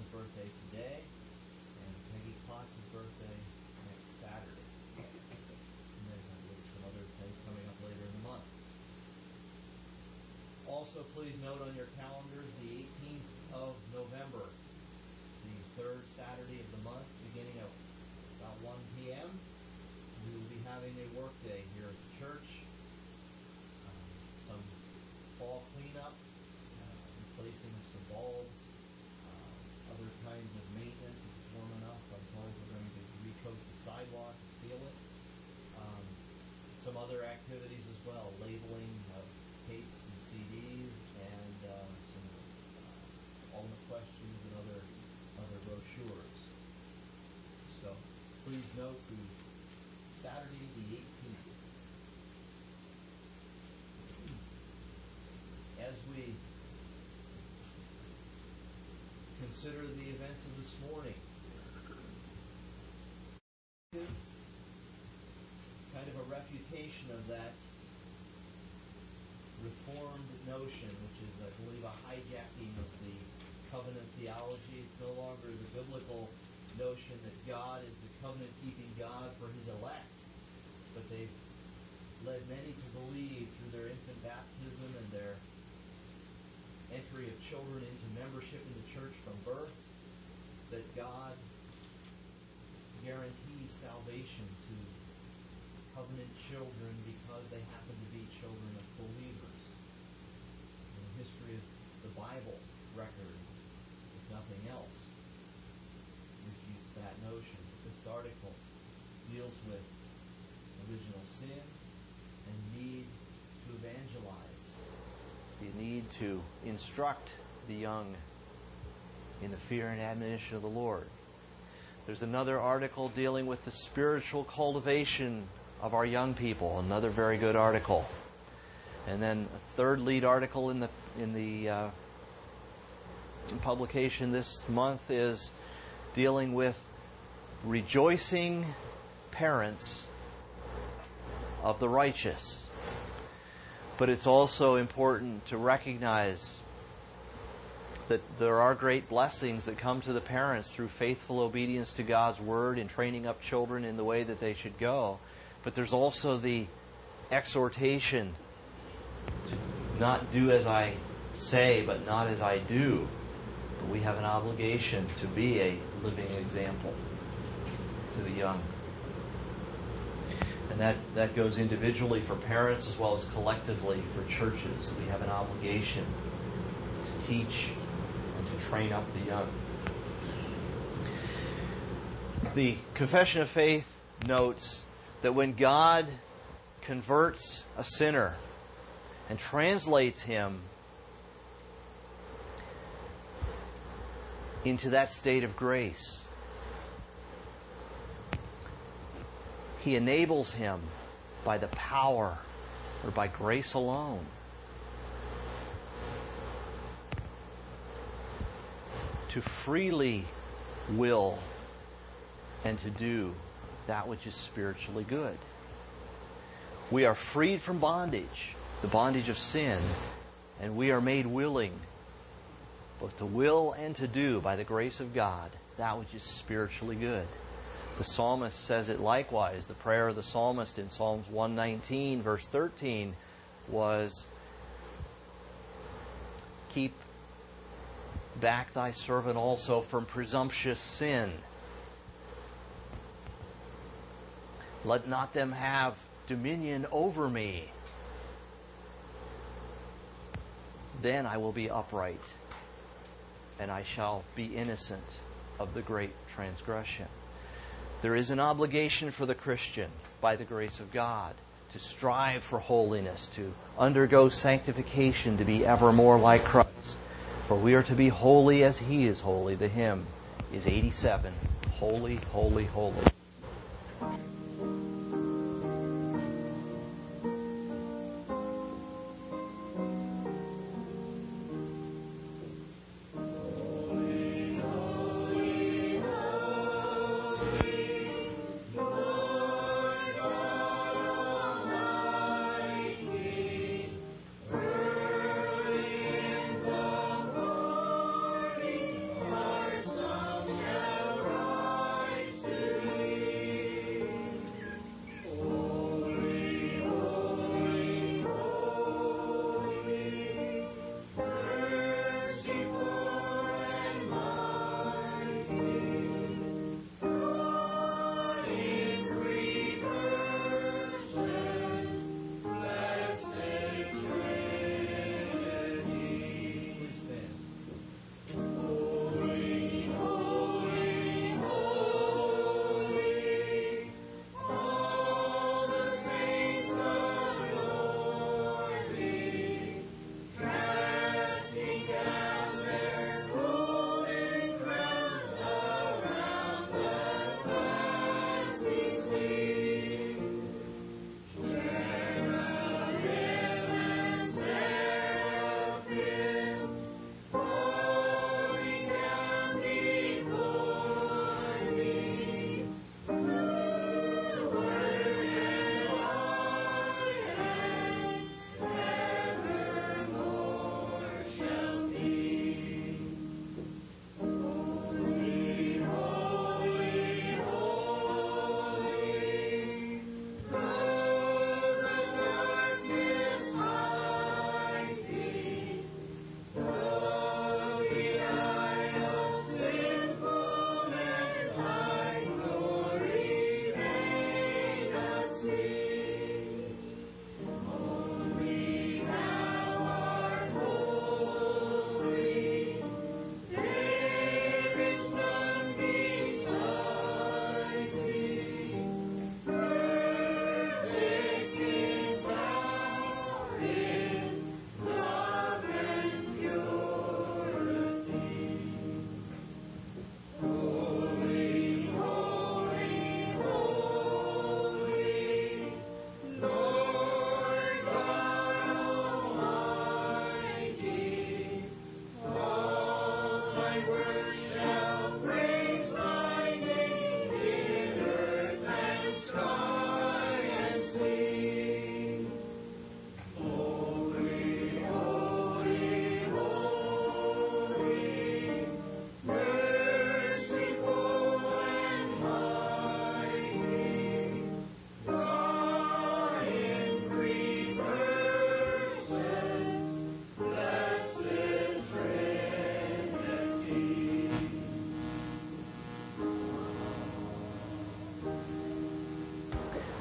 birthday today, and Peggy Potts' birthday next Saturday. And there's, I believe, some other things coming up later in the month. Also, please note on your calendars the 18th of November, the third Saturday of the month, beginning at about 1 p.m. We will be having a work day here at the church. Some fall cleanup, replacing some bulbs, other kinds of maintenance. If it's warm enough, I'm told we're going to recoat the sidewalk and seal it. Some other activities as well, labeling of tapes and CDs, and some ultimate questions and other brochures. So please note the Saturday the 18th. As we consider the events of this morning, kind of a refutation of that Reformed notion, which is, I believe, a hijacking of the covenant theology. It's no longer the biblical notion that God is the covenant-keeping God for His elect, but they've led many to believe through their infant baptism and their entry of children into membership in the church from birth, that God guarantees salvation to covenant children because they happen to be children of believers. And the history of the Bible record, if nothing else, refutes that notion. This article deals with original sin and need to evangelize. The need to instruct the young in the fear and admonition of the Lord. There's another article dealing with the spiritual cultivation of our young people. Another very good article. And then a third lead article in the publication this month is dealing with rejoicing parents of the righteous. But it's also important to recognize that there are great blessings that come to the parents through faithful obedience to God's Word and training up children in the way that they should go. But there's also the exhortation to not do as I say, but not as I do. But we have an obligation to be a living example to the young. And that goes individually for parents as well as collectively for churches. We have an obligation to teach and to train up the young. The Confession of Faith notes that when God converts a sinner and translates him into that state of grace, He enables him by the power or by grace alone to freely will and to do that which is spiritually good. We are freed from bondage, the bondage of sin, and we are made willing both to will and to do by the grace of God that which is spiritually good. The psalmist says it likewise. The prayer of the psalmist in Psalms 119, verse 13, was, "Keep back thy servant also from presumptuous sin. Let not them have dominion over me. Then I will be upright, and I shall be innocent of the great transgression." There is an obligation for the Christian, by the grace of God, to strive for holiness, to undergo sanctification, to be ever more like Christ. For we are to be holy as He is holy. The hymn is 87, Holy, Holy, Holy. Our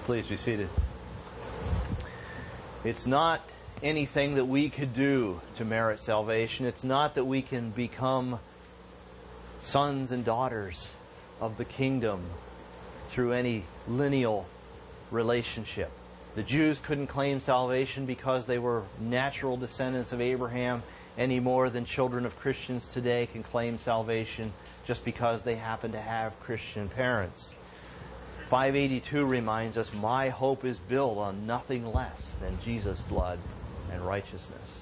Please be seated. It's not anything that we could do to merit salvation. It's not that we can become sons and daughters of the kingdom through any lineal relationship. The Jews couldn't claim salvation because they were natural descendants of Abraham any more than children of Christians today can claim salvation just because they happen to have Christian parents. 582 reminds us, my hope is built on nothing less than Jesus' blood and righteousness.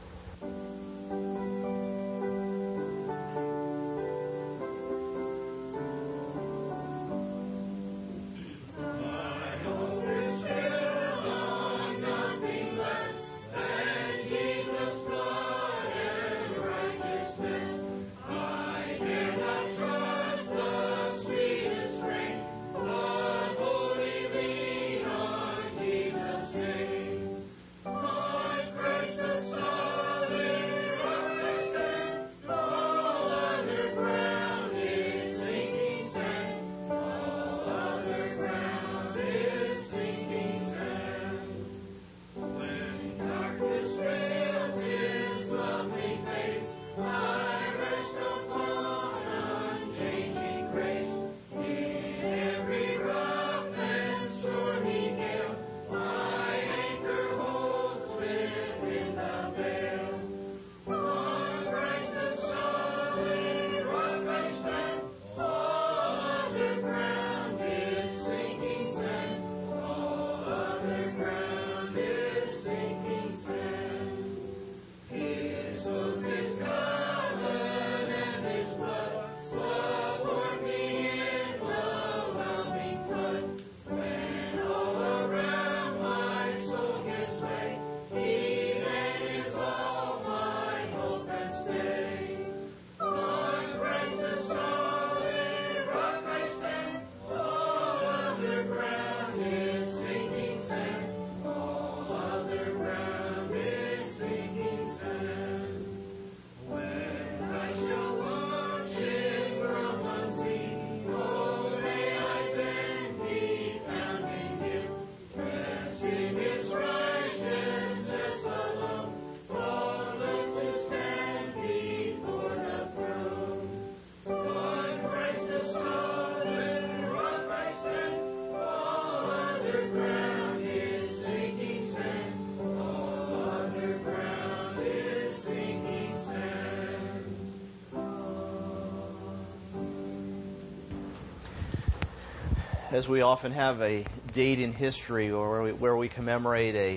As we often have a date in history where we commemorate a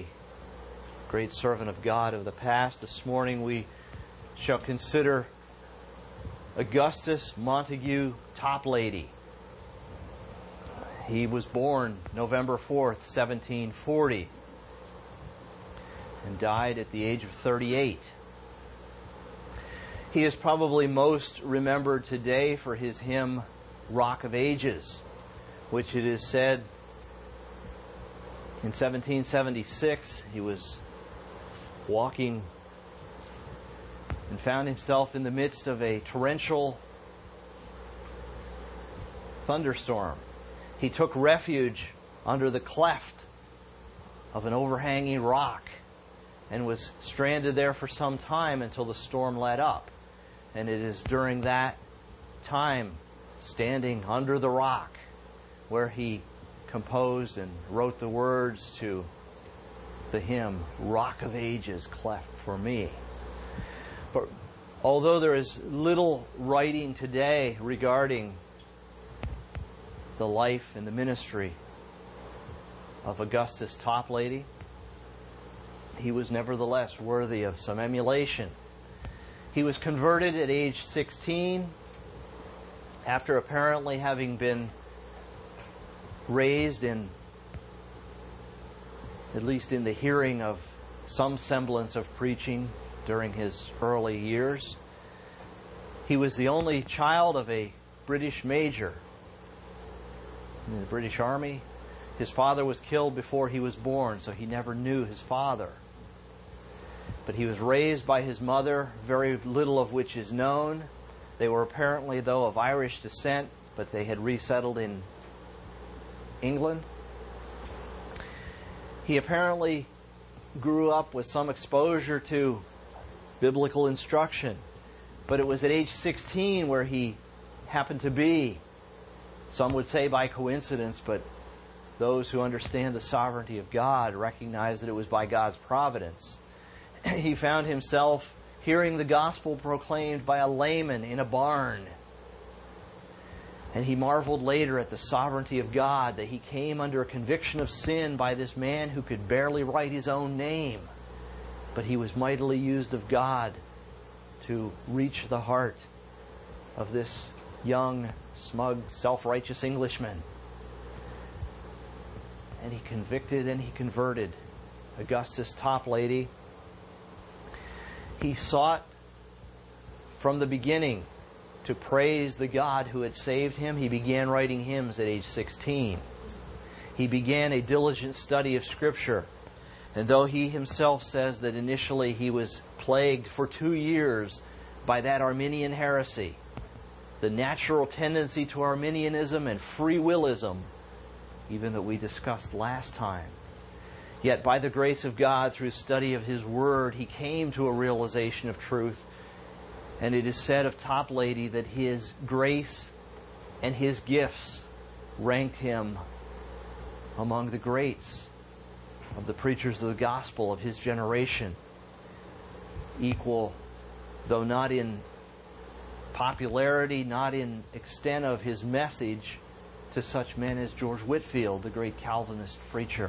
great servant of God of the past, this morning we shall consider Augustus Montague Toplady. He was born November 4th, 1740, and died at the age of 38. He is probably most remembered today for his hymn, Rock of Ages, which it is said in 1776 he was walking and found himself in the midst of a torrential thunderstorm. He took refuge under the cleft of an overhanging rock and was stranded there for some time until the storm let up. And it is during that time, standing under the rock, where he composed and wrote the words to the hymn, Rock of Ages, cleft for me. But although there is little writing today regarding the life and the ministry of Augustus Toplady, he was nevertheless worthy of some emulation. He was converted at age 16 after apparently having been raised in, at least in the hearing of some semblance of preaching during his early years. He was the only child of a British major in the British Army. His father was killed before he was born, so he never knew his father. But he was raised by his mother, very little of which is known. They were apparently, though, of Irish descent, but they had resettled in England. He apparently grew up with some exposure to biblical instruction, but it was at age 16 where he happened to be, some would say by coincidence, but those who understand the sovereignty of God recognize that it was by God's providence. He found himself hearing the gospel proclaimed by a layman in a barn. And he marveled later at the sovereignty of God, that he came under a conviction of sin by this man who could barely write his own name. But he was mightily used of God to reach the heart of this young, smug, self-righteous Englishman. And he convicted and he converted Augustus Toplady. He sought from the beginning to praise the God who had saved him. He began writing hymns at age 16. He began a diligent study of Scripture. And though he himself says that initially he was plagued for 2 years by that Arminian heresy, the natural tendency to Arminianism and free willism, even that we discussed last time. Yet by the grace of God, through study of His Word, he came to a realization of truth. And it is said of Toplady that his grace and his gifts ranked him among the greats of the preachers of the gospel of his generation, equal, though not in popularity, not in extent of his message, to such men as George Whitefield, the great Calvinist preacher.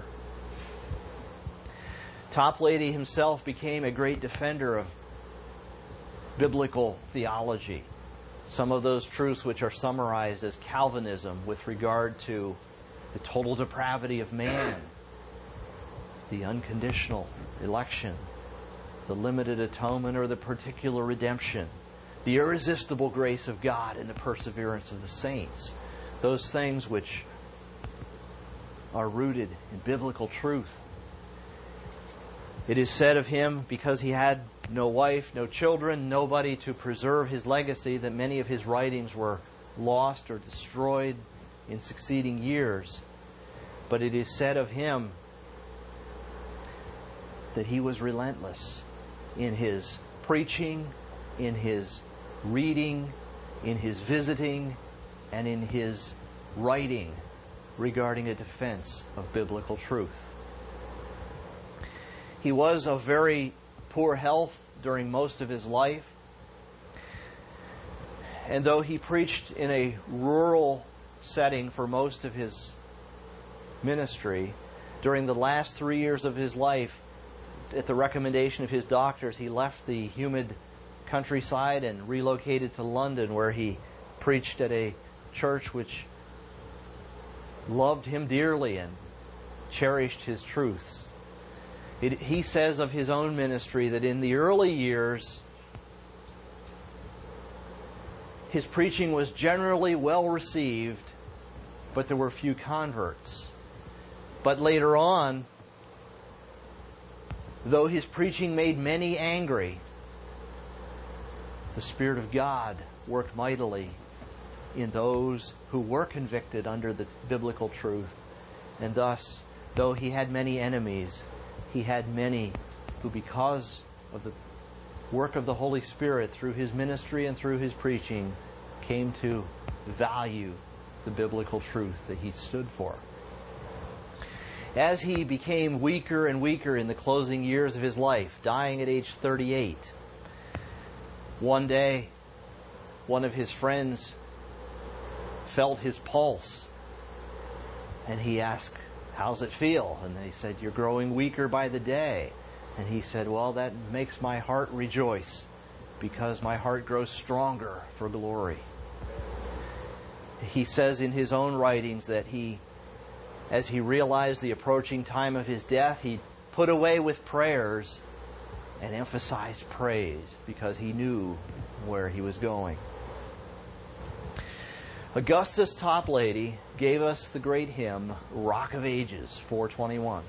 Toplady himself became a great defender of biblical theology. Some of those truths which are summarized as Calvinism with regard to the total depravity of man, the unconditional election, the limited atonement or the particular redemption, the irresistible grace of God and the perseverance of the saints. Those things which are rooted in biblical truth. It is said of him, because he had no wife, no children, nobody to preserve his legacy, that many of his writings were lost or destroyed in succeeding years. But it is said of him that he was relentless in his preaching, in his reading, in his visiting, and in his writing regarding a defense of biblical truth. He was of very poor health during most of his life. And though he preached in a rural setting for most of his ministry, during the last 3 years of his life, at the recommendation of his doctors, he left the humid countryside and relocated to London, where he preached at a church which loved him dearly and cherished his truths. He says of his own ministry that in the early years, his preaching was generally well received, but there were few converts. But later on, though his preaching made many angry, the Spirit of God worked mightily in those who were convicted under the biblical truth. And thus, though he had many enemies, he had many who, because of the work of the Holy Spirit through his ministry and through his preaching, came to value the biblical truth that he stood for. As he became weaker and weaker in the closing years of his life, dying at age 38, one day, one of his friends felt his pulse, and he asked, "How's it feel?" And they said, "You're growing weaker by the day." And he said, "Well, that makes my heart rejoice, because my heart grows stronger for glory." He says in his own writings that as he realized the approaching time of his death, he put away with prayers and emphasized praise, because he knew where he was going. Augustus Toplady gave us the great hymn, Rock of Ages, 421.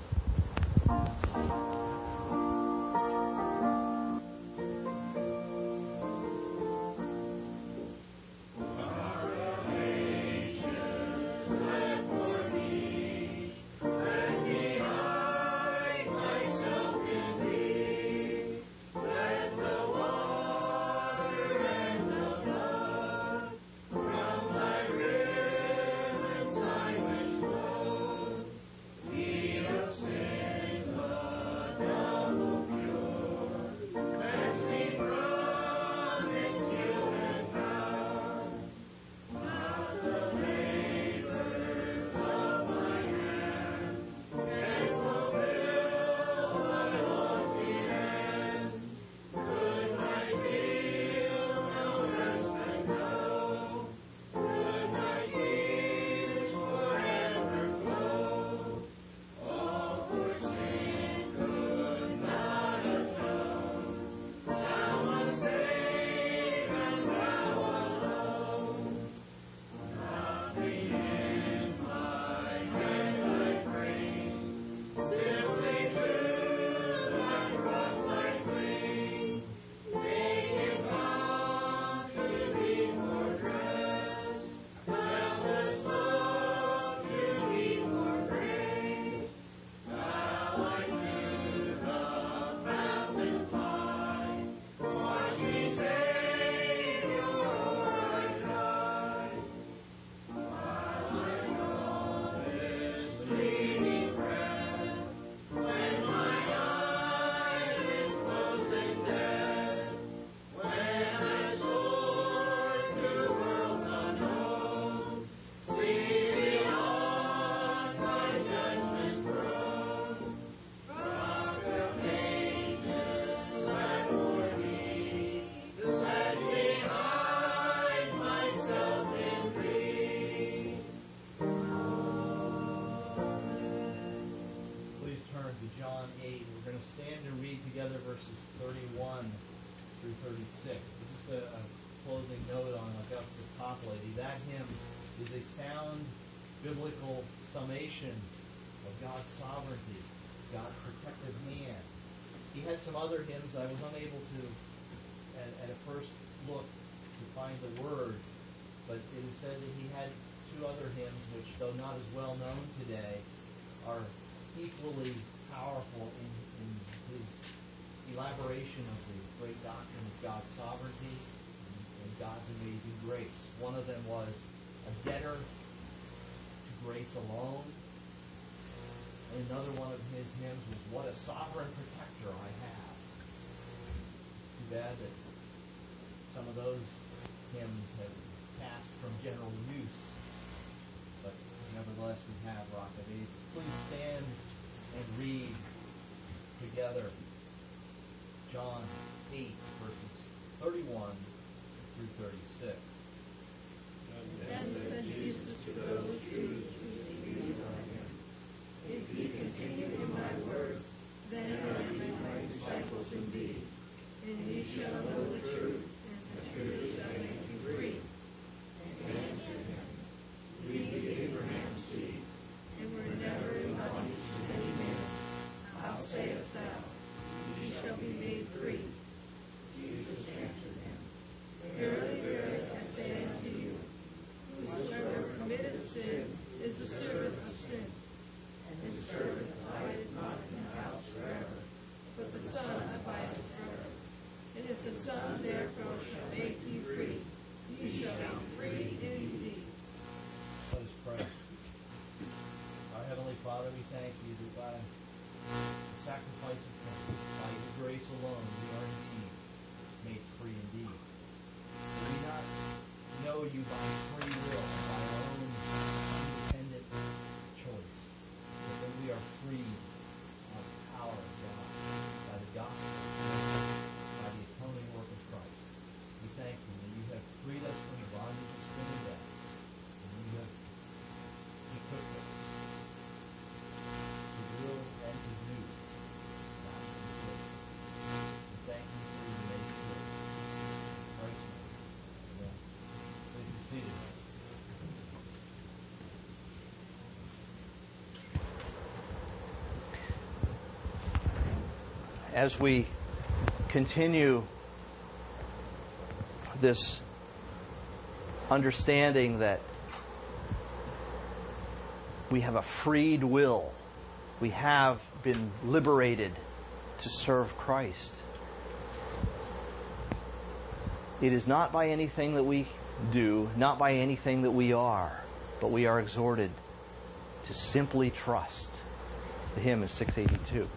36. Just a closing note on Augustus Toplady. That hymn is a sound biblical summation of God's sovereignty, God's protective hand. He had some other hymns. I was unable to, at a first look, to find the words, but it is said that he had two other hymns which, though not as well known today, are equally powerful in his elaboration of the great doctrine of God's sovereignty and God's amazing grace. One of them was a debtor to grace alone. And another one of his hymns was, "What a sovereign protector I have." It's too bad that some of those hymns have passed from general use. But nevertheless, we have Rock of Ages. Please stand and read together John 8, verses 31 through 36. Then said Jesus to those Jews who believed on him, "If ye continue in my word, then are ye my disciples indeed, and ye shall know the truth, and the truth shall make you free." And he answered him, "We be Abraham's seed, and were never in bondage to any man. How sayest thou, ye shall be made free? Jesus answered him, Verily, verily, I say unto you, whosoever committeth sin is the servant of sin. And the servant abideth not in the house forever, but the Son abideth forever. And if the Son therefore shall make you free, ye shall be free indeed." Let us pray. Our Heavenly Father, we thank you that by the sacrifice of Christ, by your grace alone, we are indeed made free indeed. Do we not know you by free will, by our own independent choice, but that we are freed by the power of God, by the gospel, by the atoning work of Christ. We thank you that you have freed us from the bondage of sin and death, and you have equipped us to will and to do that which is good. We thank you for your amazing grace. In Christ's name. Amen. Please be seated. As we continue this understanding that we have a freed will, we have been liberated to serve Christ. It is not by anything that we do, not by anything that we are, but we are exhorted to simply trust. The hymn is 682.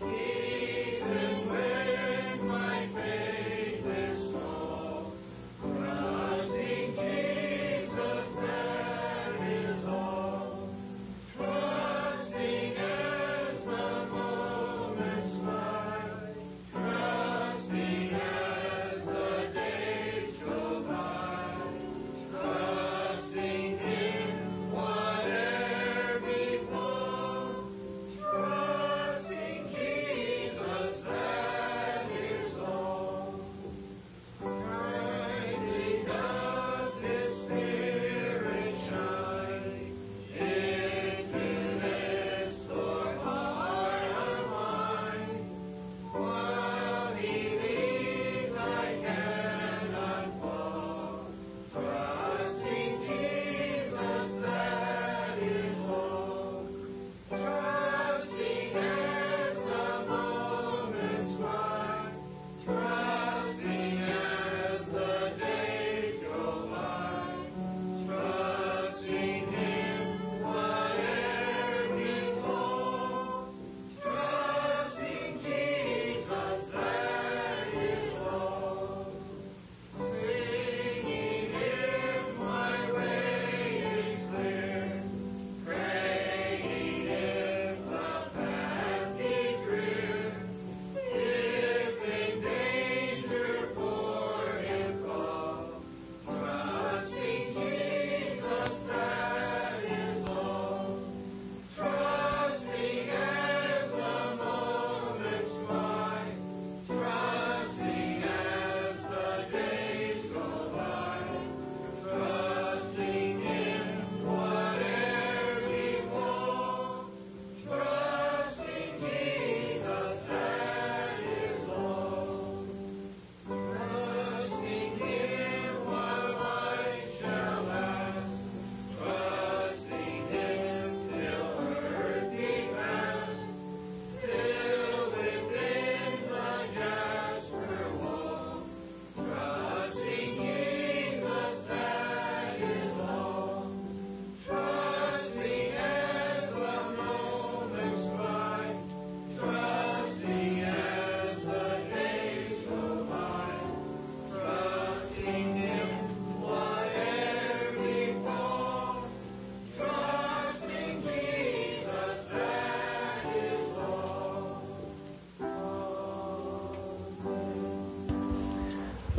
Even when my faith is small,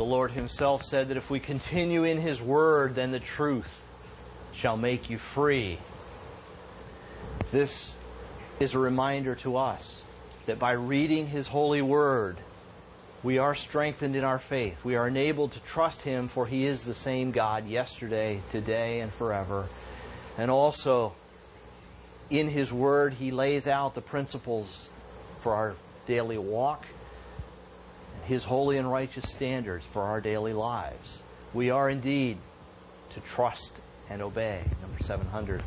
Lord himself said that if we continue in his word, then the truth shall make you free. This is a reminder to us that by reading his holy word, we are strengthened in our faith. We are enabled to trust him, for he is the same God yesterday, today, and forever. And also, in his word, he lays out the principles for our daily walk, his holy and righteous standards for our daily lives. We are indeed to trust and obey. Number 700.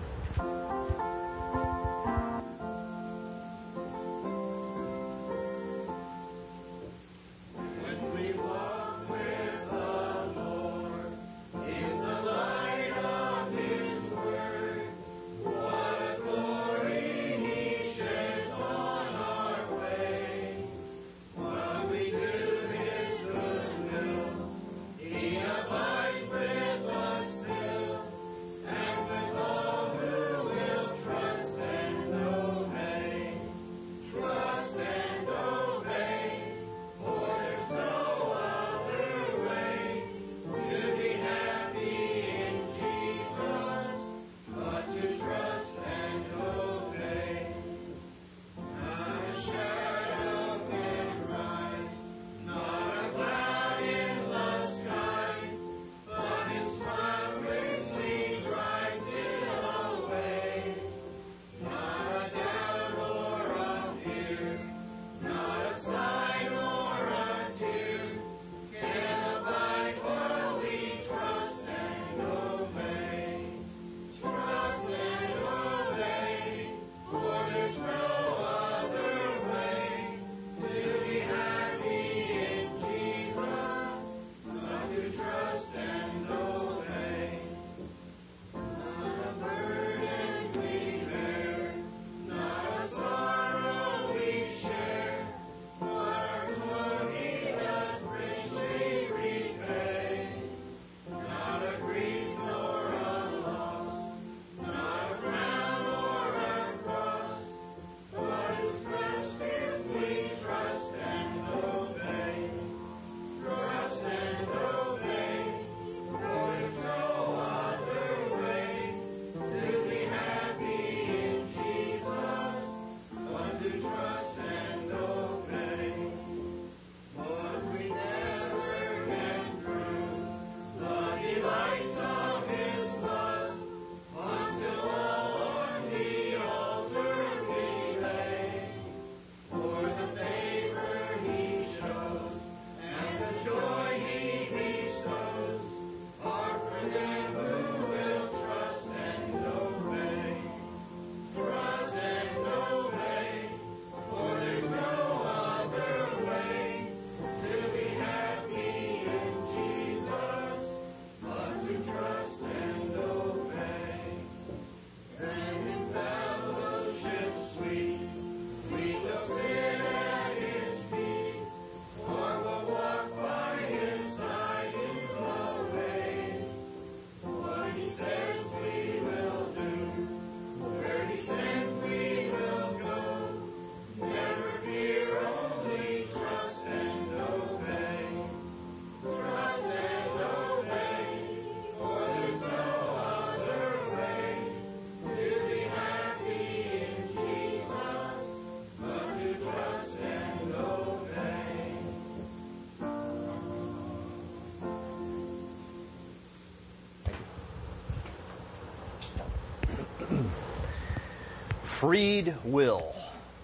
Freed will.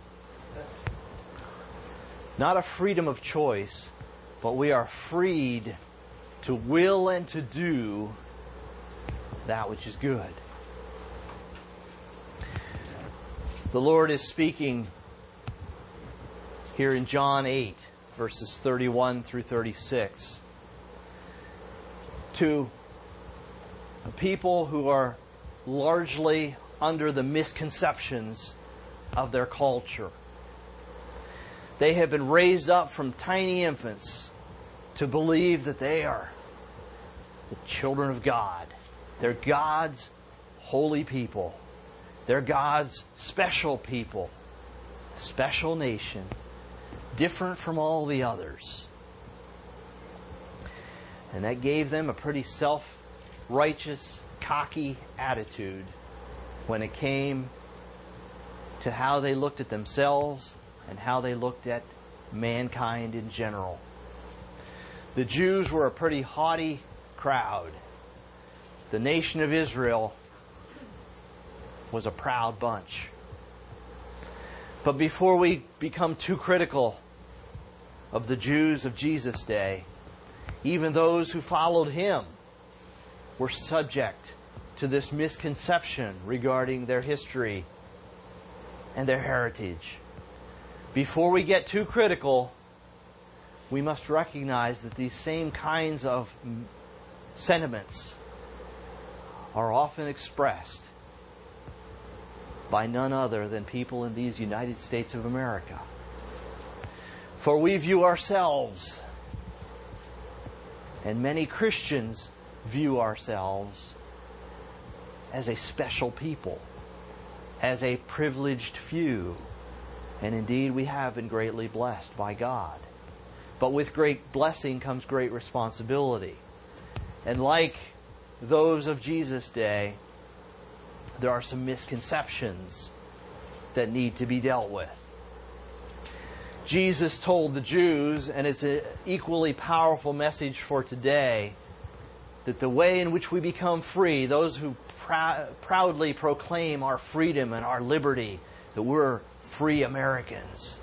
Not a freedom of choice, but we are freed to will and to do that which is good. The Lord is speaking here in John 8, verses 31 through 36, to a people who are largely under the misconceptions of their culture. They have been raised up from tiny infants to believe that they are the children of God. They're God's holy people. They're God's special people, special nation, different from all the others. And that gave them a pretty self-righteous, cocky attitude when it came to how they looked at themselves and how they looked at mankind in general. The Jews were a pretty haughty crowd. The nation of Israel was a proud bunch. But before we become too critical of the Jews of Jesus' day, even those who followed Him were subject to this misconception regarding their history and their heritage. Before we get too critical, we must recognize that these same kinds of sentiments are often expressed by none other than people in these United States of America. For we view ourselves, and many Christians view ourselves, as a special people, as a privileged few. And indeed, we have been greatly blessed by God. But with great blessing comes great responsibility. And like those of Jesus' day, there are some misconceptions that need to be dealt with. Jesus told the Jews, and it's an equally powerful message for today, that the way in which we become free, those who proudly proclaim our freedom and our liberty, that we're free Americans,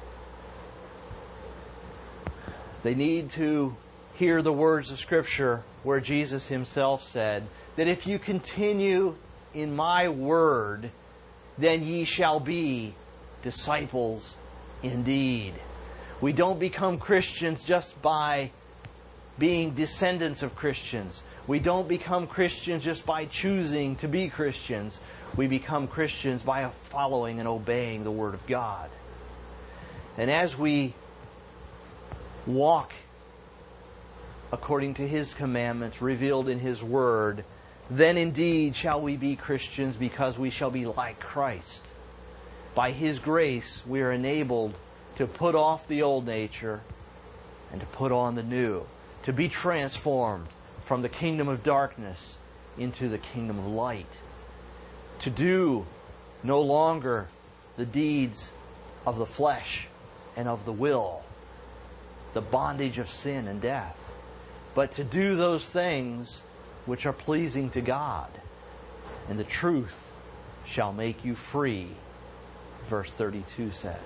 they need to hear the words of Scripture where Jesus Himself said that if you continue in my word, then ye shall be disciples indeed. We don't become Christians just by being descendants of Christians. We don't become Christians just by choosing to be Christians. We become Christians by following and obeying the Word of God. And as we walk according to His commandments revealed in His Word, then indeed shall we be Christians, because we shall be like Christ. By His grace we are enabled to put off the old nature and to put on the new, to be transformed from the kingdom of darkness into the kingdom of light, to do no longer the deeds of the flesh and of the will, the bondage of sin and death, but to do those things which are pleasing to God. And the truth shall make you free, verse 32 says.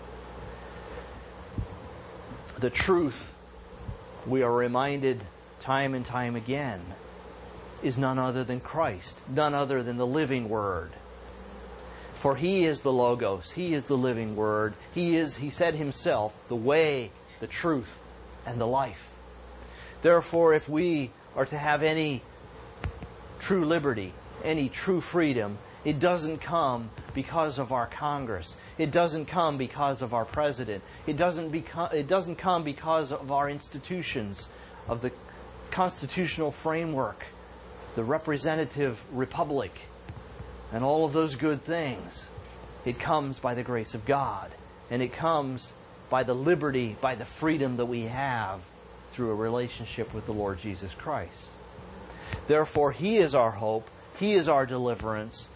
The truth, we are reminded time and time again, is none other than Christ, none other than the living Word. For He is the Logos, He is the living Word. He said Himself, the way, the truth, and the life. Therefore, if we are to have any true liberty, any true freedom, it doesn't come because of our Congress. It doesn't come because of our President. It doesn't come because of our institutions, of the constitutional framework, the representative republic, and all of those good things. It comes by the grace of God. And it comes by the liberty, by the freedom that we have through a relationship with the Lord Jesus Christ. Therefore, He is our hope. He is our deliverance.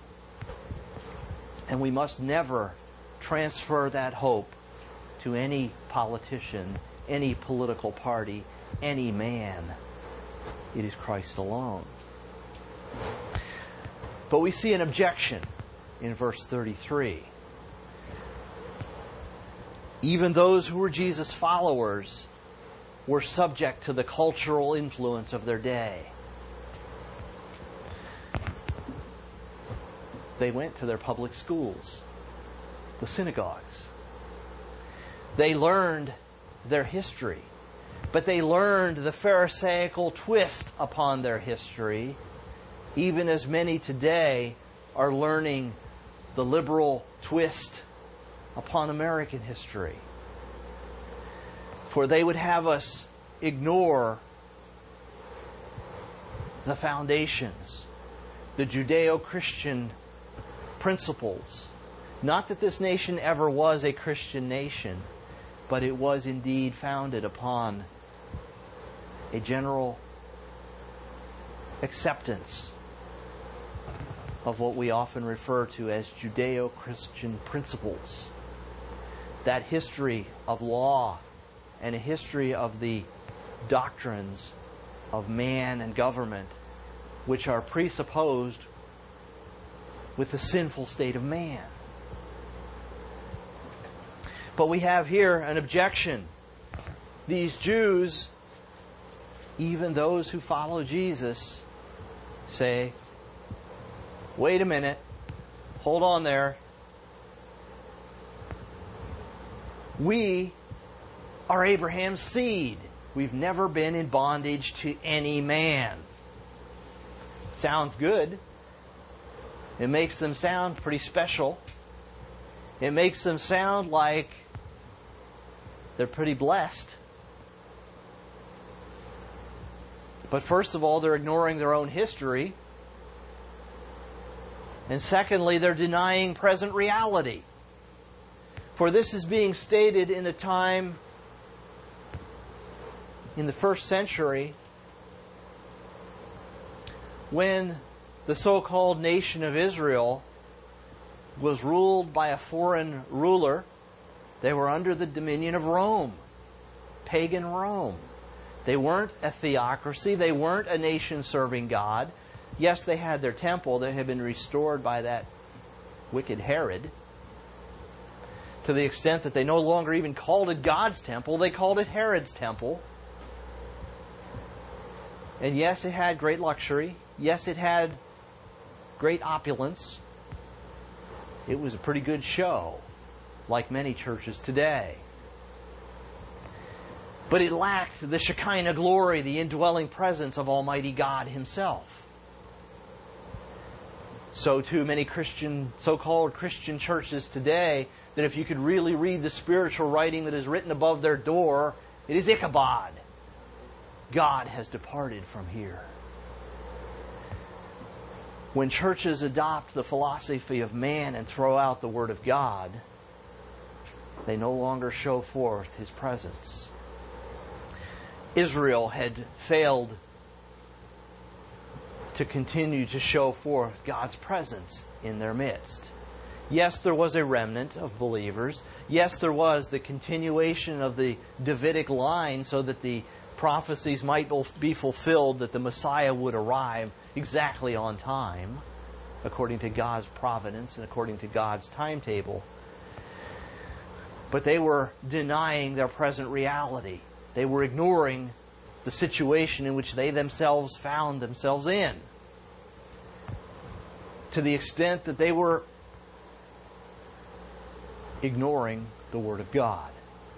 And we must never transfer that hope to any politician, any political party, any man. It is Christ alone. But we see an objection in verse 33. Even those who were Jesus' followers were subject to the cultural influence of their day. They went to their public schools, the synagogues. They learned their history, but they learned the Pharisaical twist upon their history, even as many today are learning the liberal twist upon American history. For they would have us ignore the foundations, the Judeo-Christian principles. Not that this nation ever was a Christian nation, but it was indeed founded upon a general acceptance of what we often refer to as Judeo-Christian principles. That history of law and a history of the doctrines of man and government, which are presupposed with the sinful state of man. But we have here an objection. These Jews, even those who follow Jesus, say, wait a minute, hold on there. We are Abraham's seed. We've never been in bondage to any man. Sounds good. It makes them sound pretty special. It makes them sound like they're pretty blessed. But first of all, they're ignoring their own history. And secondly, they're denying present reality. For this is being stated in a time in the first century when the so-called nation of Israel was ruled by a foreign ruler. They were under the dominion of Rome, pagan Rome. They weren't a theocracy. They weren't a nation serving God. Yes, they had their temple that had been restored by that wicked Herod, to the extent that they no longer even called it God's temple. They called it Herod's temple. And yes, it had great luxury. Yes, it had great opulence. It was a pretty good show, like many churches today. But it lacked the Shekinah glory, the indwelling presence of Almighty God Himself. So too many so-called Christian churches today, that if you could really read the spiritual writing that is written above their door, it is Ichabod. God has departed from here. When churches adopt the philosophy of man and throw out the Word of God, they no longer show forth His presence. Israel had failed to continue to show forth God's presence in their midst. Yes, there was a remnant of believers. Yes, there was the continuation of the Davidic line so that the prophecies might be fulfilled that the Messiah would arrive exactly on time, according to God's providence and according to God's timetable. But they were denying their present reality. They were ignoring the situation in which they themselves found themselves in, to the extent that they were ignoring the Word of God.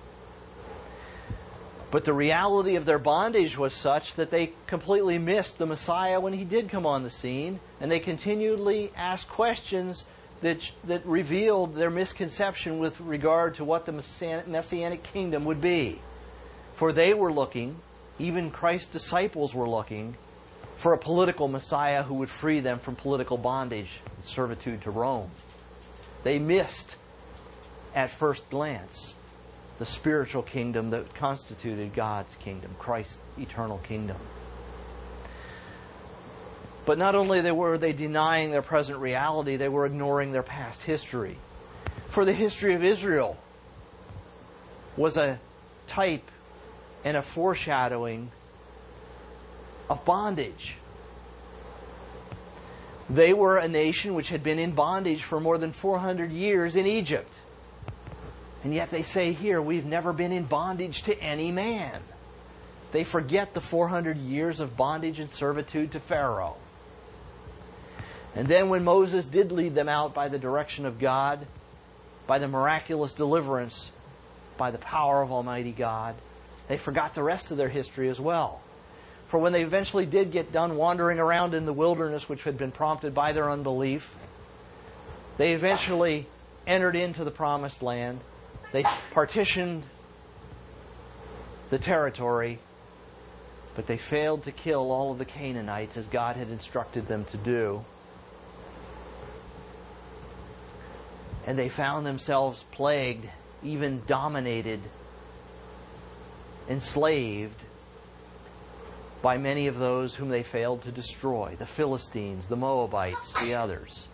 But the reality of their bondage was such that they completely missed the Messiah when He did come on the scene, and they continually asked questions that revealed their misconception with regard to what the Messianic kingdom would be. For they were looking, even Christ's disciples were looking, for a political Messiah who would free them from political bondage and servitude to Rome. They missed, at first glance, the spiritual kingdom that constituted God's kingdom, Christ's eternal kingdom. But not only were they denying their present reality, they were ignoring their past history. For the history of Israel was a type and a foreshadowing of bondage. They were a nation which had been in bondage for more than 400 years in Egypt. And yet they say here, we've never been in bondage to any man. They forget the 400 years of bondage and servitude to Pharaoh. And then when Moses did lead them out by the direction of God, by the miraculous deliverance, by the power of Almighty God, they forgot the rest of their history as well. For when they eventually did get done wandering around in the wilderness, which had been prompted by their unbelief, they eventually entered into the promised land. They partitioned the territory, but they failed to kill all of the Canaanites as God had instructed them to do. And they found themselves plagued, even dominated, enslaved by many of those whom they failed to destroy, the Philistines, the Moabites, the others.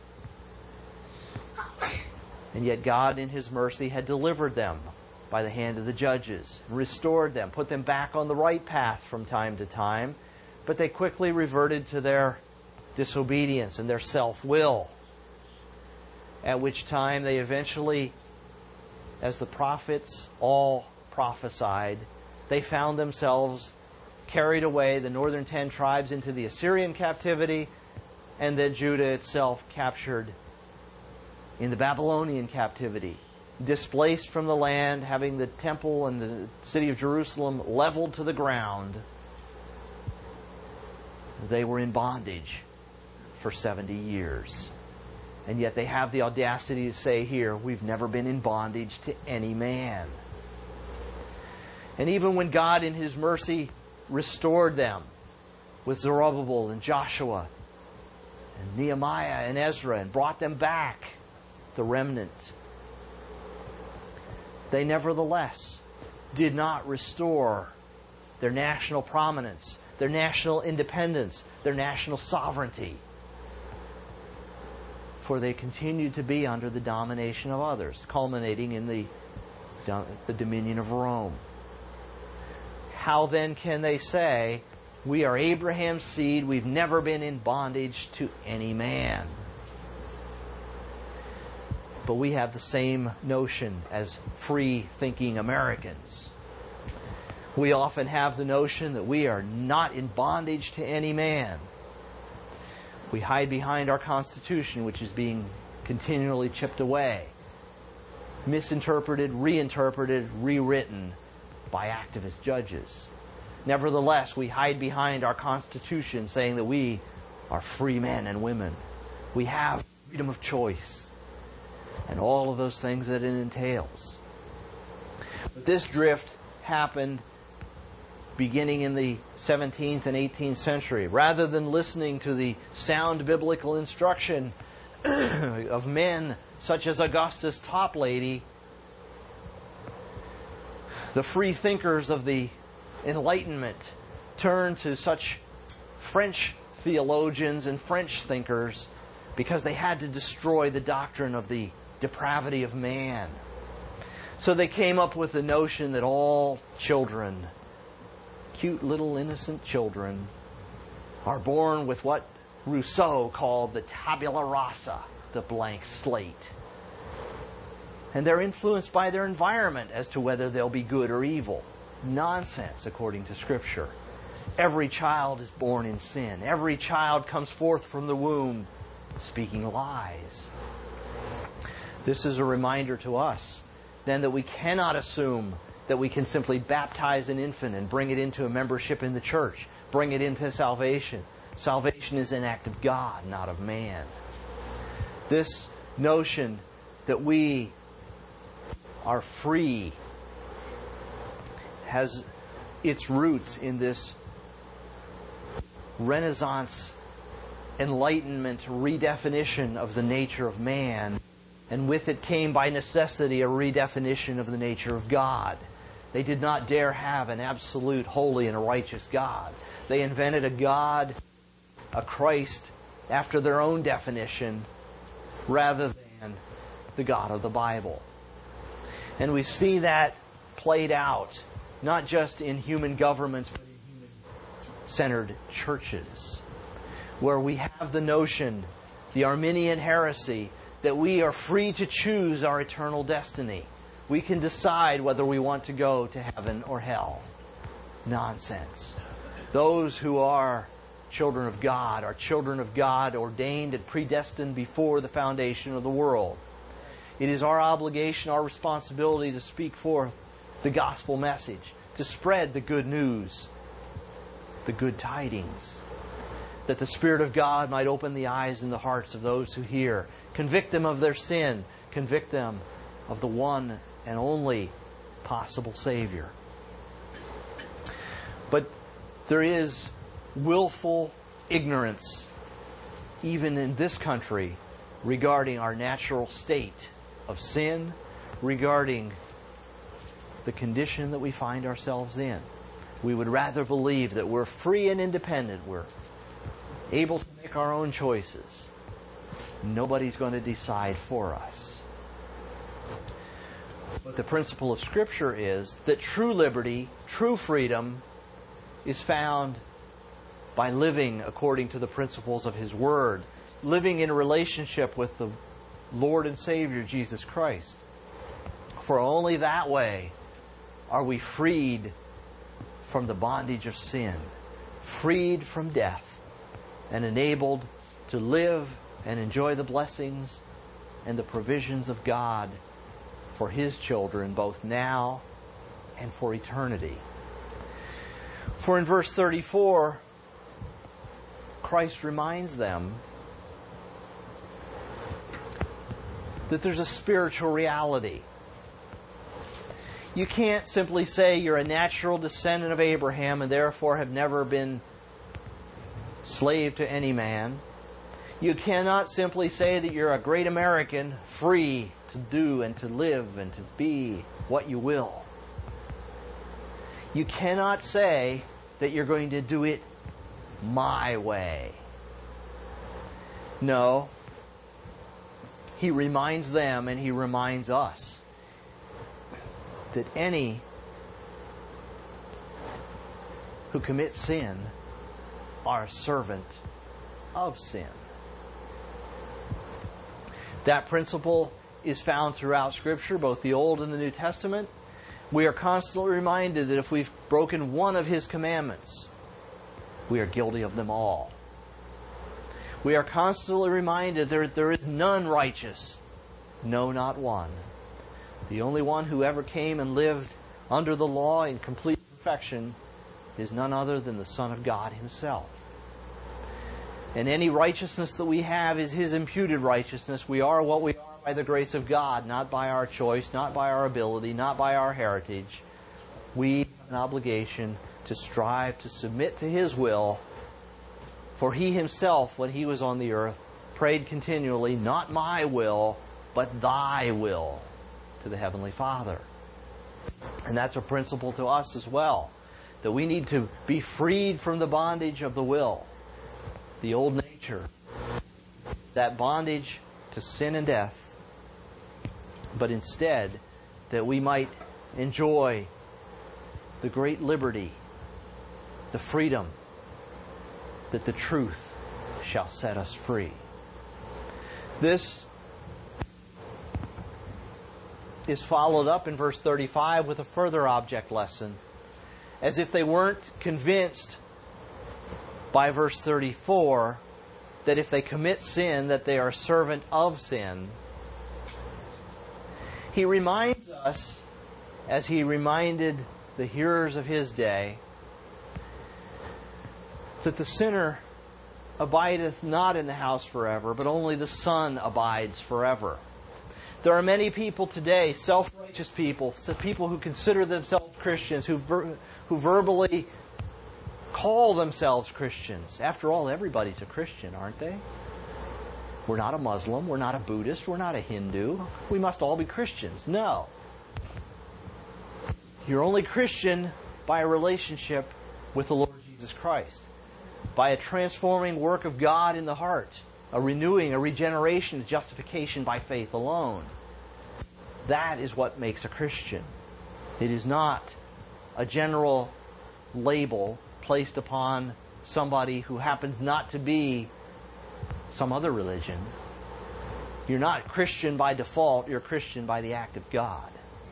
And yet God in His mercy had delivered them by the hand of the judges, restored them, put them back on the right path from time to time, but they quickly reverted to their disobedience and their self-will, at which time they eventually, as the prophets all prophesied, they found themselves carried away, the northern 10 tribes, into the Assyrian captivity, and then Judah itself captured in the Babylonian captivity, displaced from the land, having the temple and the city of Jerusalem leveled to the ground. They were in bondage for 70 years. And yet they have the audacity to say here, we've never been in bondage to any man. And even when God in His mercy restored them with Zerubbabel and Joshua and Nehemiah and Ezra and brought them back, the remnant, they nevertheless did not restore their national prominence, their national independence, their national sovereignty. For they continued to be under the domination of others, culminating in the dominion of Rome. How then can they say, we are Abraham's seed, we've never been in bondage to any man? But we have the same notion as free-thinking Americans. We often have the notion that we are not in bondage to any man. We hide behind our Constitution, which is being continually chipped away, misinterpreted, reinterpreted, rewritten by activist judges. Nevertheless, we hide behind our Constitution, saying that we are free men and women. We have freedom of choice and all of those things that it entails. But this drift happened beginning in the 17th and 18th century. Rather than listening to the sound biblical instruction of men such as Augustus Toplady, the free thinkers of the Enlightenment turned to such French theologians and French thinkers because they had to destroy the doctrine of the depravity of man. So they came up with the notion that all children, cute little innocent children, are born with what Rousseau called the tabula rasa, the blank slate. And they're influenced by their environment as to whether they'll be good or evil. Nonsense, according to Scripture. Every child is born in sin. Every child comes forth from the womb speaking lies. This is a reminder to us, then, that we cannot assume that we can simply baptize an infant and bring it into a membership in the church, bring it into salvation. Salvation is an act of God, not of man. This notion that we are free has its roots in this Renaissance Enlightenment redefinition of the nature of man, and with it came by necessity a redefinition of the nature of God. They did not dare have an absolute, holy, and a righteous God. They invented a God, a Christ, after their own definition, rather than the God of the Bible. And we see that played out, not just in human governments, but in human-centered churches, where we have the notion, the Arminian heresy, that we are free to choose our eternal destiny. We can decide whether we want to go to heaven or hell. Nonsense. Those who are children of God are children of God, ordained and predestined before the foundation of the world. It is our obligation, our responsibility to speak forth the gospel message, to spread the good news, the good tidings, that the Spirit of God might open the eyes and the hearts of those who hear, convict them of their sin, convict them of the one and only possible Savior. But there is willful ignorance, even in this country, regarding our natural state of sin, regarding the condition that we find ourselves in. We would rather believe that we're free and independent. We're able to make our own choices. Nobody's going to decide for us. But the principle of Scripture is that true liberty, true freedom, is found by living according to the principles of His Word, living in a relationship with the Lord and Savior, Jesus Christ. For only that way are we freed from the bondage of sin, freed from death, and enabled to live and enjoy the blessings and the provisions of God for His children, both now and for eternity. For in verse 34, Christ reminds them that there's a spiritual reality. You can't simply say you're a natural descendant of Abraham and therefore have never been slave to any man. You cannot simply say that you're a great American, free to do and to live and to be what you will. You cannot say that you're going to do it my way. No. He reminds them and He reminds us that any who commit sin are a servant of sin. That principle is found throughout Scripture, both the Old and the New Testament. We are constantly reminded that if we've broken one of His commandments, we are guilty of them all. We are constantly reminded there is none righteous, no, not one. The only one who ever came and lived under the law in complete perfection is none other than the Son of God Himself. And any righteousness that we have is His imputed righteousness. We are what we are by the grace of God, not by our choice, not by our ability, not by our heritage. We have an obligation to strive to submit to His will. For He Himself, when He was on the earth, prayed continually, not my will, but Thy will, to the Heavenly Father. And that's a principle to us as well, that we need to be freed from the bondage of the will, the old nature, that bondage to sin and death, but instead that we might enjoy the great liberty, the freedom, that the truth shall set us free. This is followed up in verse 35 with a further object lesson. As if they weren't convinced by verse 34 that if they commit sin, that they are a servant of sin. He reminds us, as He reminded the hearers of His day, that the sinner abideth not in the house forever, but only the Son abides forever. There are many people today, self-righteous people, people who consider themselves Christians, who verbally call themselves Christians. After all, everybody's a Christian, aren't they? We're not a Muslim, we're not a Buddhist, we're not a Hindu. We must all be Christians. No. You're only Christian by a relationship with the Lord Jesus Christ, by a transforming work of God in the heart, a renewing, a regeneration, a justification by faith alone. That is what makes a Christian. It is not a general label placed upon somebody who happens not to be some other religion. You're not Christian by default, you're Christian by the act of God.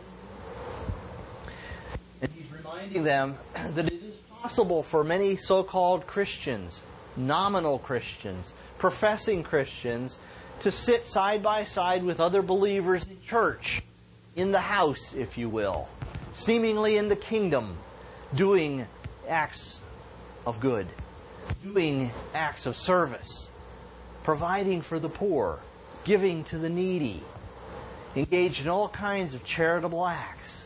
And He's reminding them that it is possible for many so-called Christians, nominal Christians, professing Christians, to sit side by side with other believers in church, in the house, if you will, seemingly in the kingdom, doing acts of good, doing acts of service, providing for the poor, giving to the needy, engaged in all kinds of charitable acts.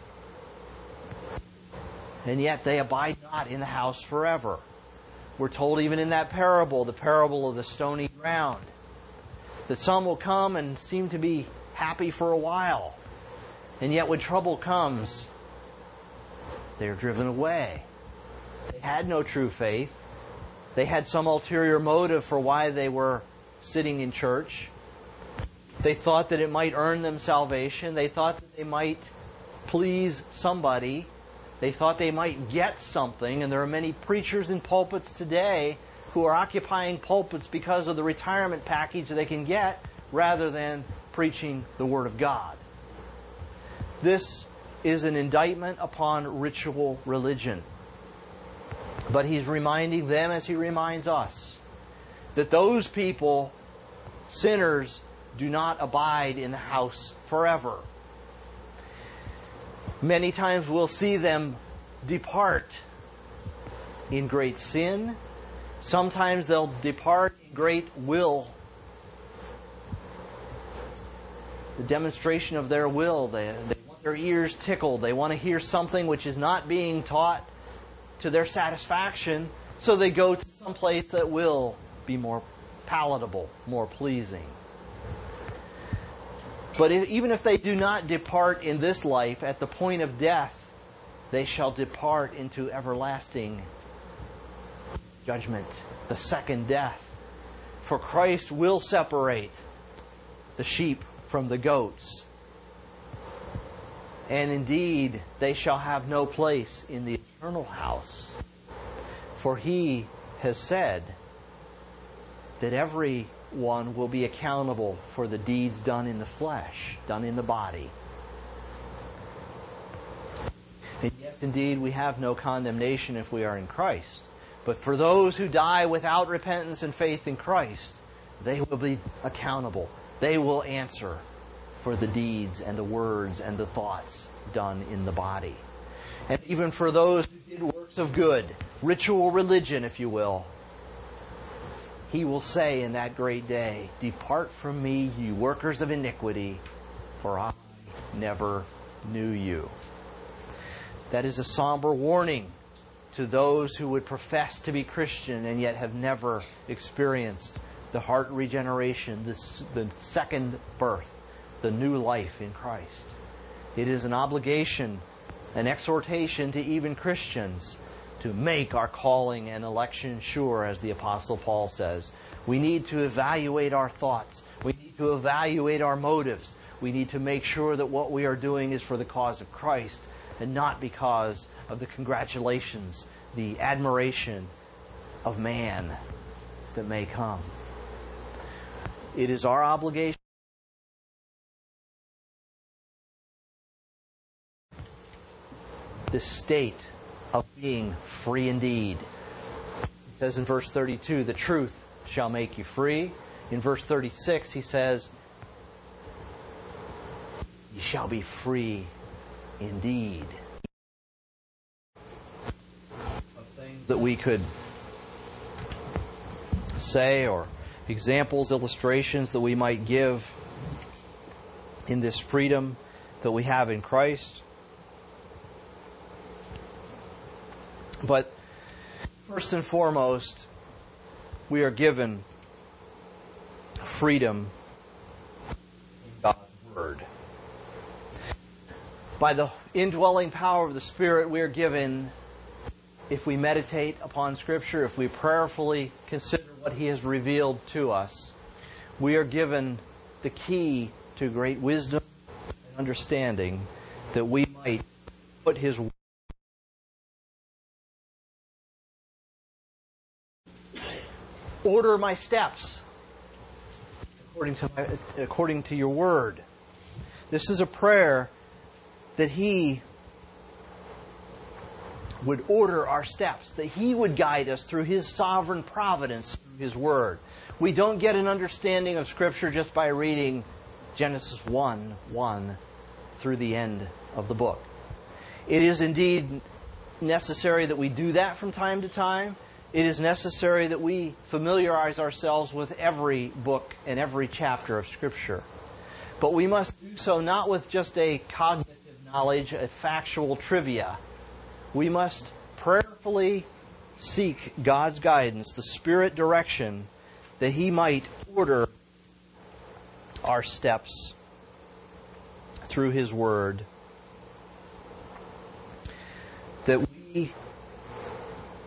And yet they abide not in the house forever. We're told even in that parable, the parable of the stony ground, that some will come and seem to be happy for a while. And yet when trouble comes, they are driven away. They had no true faith. They had some ulterior motive for why they were sitting in church. They thought that it might earn them salvation. They thought that they might please somebody. They thought they might get something. And there are many preachers in pulpits today who are occupying pulpits because of the retirement package they can get rather than preaching the Word of God. This is an indictment upon ritual religion. But he's reminding them, as he reminds us, that those people, sinners, do not abide in the house forever. Many times we'll see them depart in great sin. Sometimes they'll depart in great will. The demonstration of their will. They want their ears tickled. They want to hear something which is not being taught to their satisfaction. So they go to some place that will be more palatable, more pleasing. But even if they do not depart in this life, at the point of death, they shall depart into everlasting judgment, the second death. For Christ will separate the sheep from the goats. And indeed, they shall have no place in the eternal house. For He has said that everyone will be accountable for the deeds done in the flesh, done in the body. And yes, indeed, we have no condemnation if we are in Christ. But for those who die without repentance and faith in Christ, they will be accountable. They will answer for the deeds and the words and the thoughts done in the body. And even for those who did works of good, ritual religion, if you will, He will say in that great day, "Depart from me, you workers of iniquity, for I never knew you." That is a somber warning to those who would profess to be Christian and yet have never experienced the heart regeneration, the second birth, the new life in Christ. It is an obligation, an exhortation to even Christians to make our calling and election sure, as the Apostle Paul says. We need to evaluate our thoughts. We need to evaluate our motives. We need to make sure that what we are doing is for the cause of Christ and not because of the congratulations, the admiration of man that may come. It is our obligation this state of being free indeed. He says in verse 32, the truth shall make you free. In verse 36, he says, you shall be free indeed. Of things that we could say, or examples, illustrations that we might give in this freedom that we have in Christ. But first and foremost, we are given freedom in God's Word. By the indwelling power of the Spirit, we are given, if we meditate upon Scripture, if we prayerfully consider what He has revealed to us, we are given the key to great wisdom and understanding that we might put His Word. Order my steps according to your word. This is a prayer that He would order our steps, that He would guide us through His sovereign providence through His word. We don't get an understanding of Scripture just by reading Genesis 1:1 through the end of the book. It is indeed necessary that we do that from time to time. It is necessary that we familiarize ourselves with every book and every chapter of Scripture. But we must do so not with just a cognitive knowledge, a factual trivia. We must prayerfully seek God's guidance, the Spirit direction, that He might order our steps through His Word. That we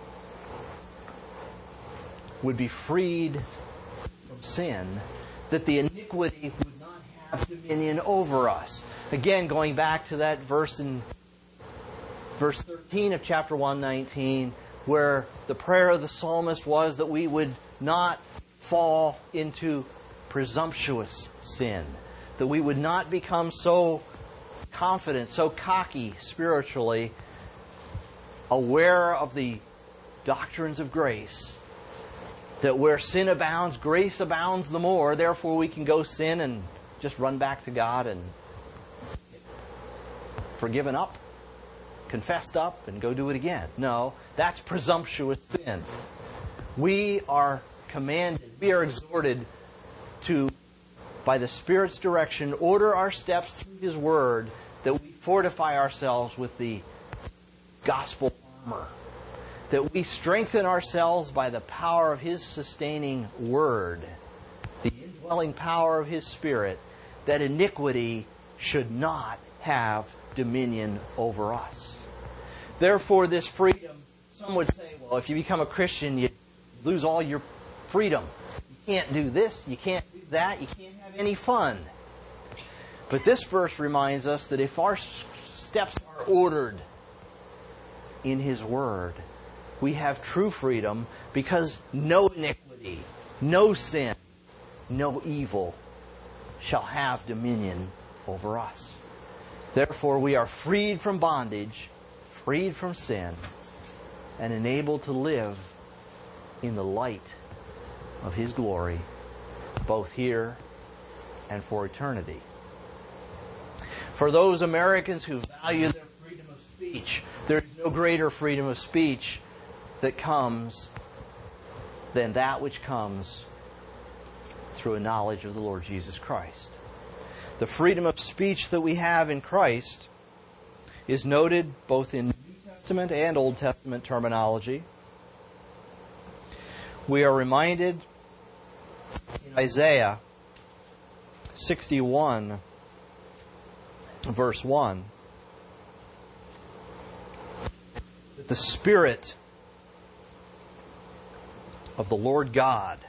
would be freed from sin, that the iniquity would not have dominion over us. Again, going back to that verse in verse 13 of chapter 119, where the prayer of the psalmist was that we would not fall into presumptuous sin, that we would not become so confident, so cocky spiritually, aware of the doctrines of grace, that where sin abounds, grace abounds the more. Therefore, we can go sin and just run back to God and get forgiven up, confessed up, and go do it again. No, that's presumptuous sin. We are commanded, we are exhorted to, by the Spirit's direction, order our steps through His Word, that we fortify ourselves with the gospel armor, that we strengthen ourselves by the power of His sustaining Word, the indwelling power of His Spirit, that iniquity should not have dominion over us. Therefore, this freedom, some would say, well, if you become a Christian, you lose all your freedom. You can't do this, you can't do that, you can't have any fun. But this verse reminds us that if our steps are ordered in His Word, we have true freedom, because no iniquity, no sin, no evil shall have dominion over us. Therefore, we are freed from bondage, freed from sin, and enabled to live in the light of His glory, both here and for eternity. For those Americans who value their freedom of speech, there is no greater freedom of speech that comes than that which comes through a knowledge of the Lord Jesus Christ. The freedom of speech that we have in Christ is noted both in New Testament and Old Testament terminology. We are reminded in Isaiah 61, verse 1, that the Spirit of the Lord God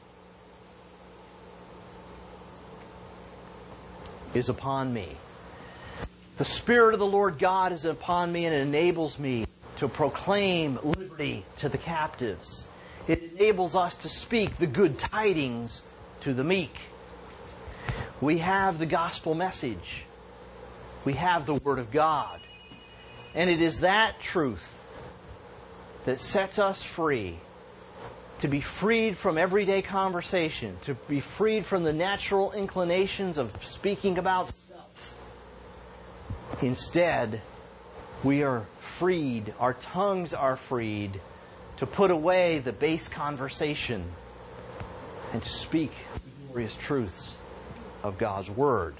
is upon me. The Spirit of the Lord God is upon me, and it enables me to proclaim liberty to the captives. It enables us to speak the good tidings to the meek. We have the gospel message. We have the Word of God. And it is that truth that sets us free, to be freed from everyday conversation, to be freed from the natural inclinations of speaking about self. Instead, we are freed, our tongues are freed, to put away the base conversation and to speak the glorious truths of God's Word.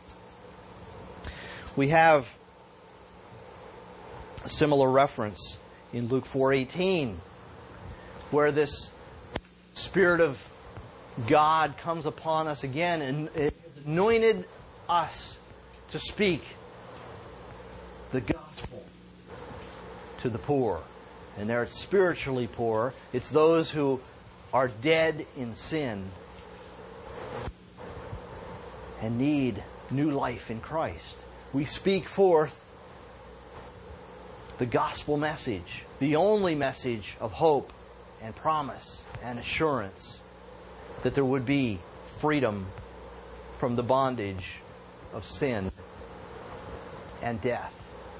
We have a similar reference in Luke 4:18, where this Spirit of God comes upon us again and it has anointed us to speak the gospel to the poor. And there it's spiritually poor. It's those who are dead in sin and need new life in Christ. We speak forth the gospel message, the only message of hope and promise and assurance that there would be freedom from the bondage of sin and death.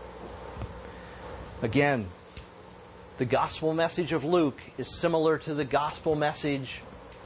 Again, the gospel message of Luke is similar to the gospel message,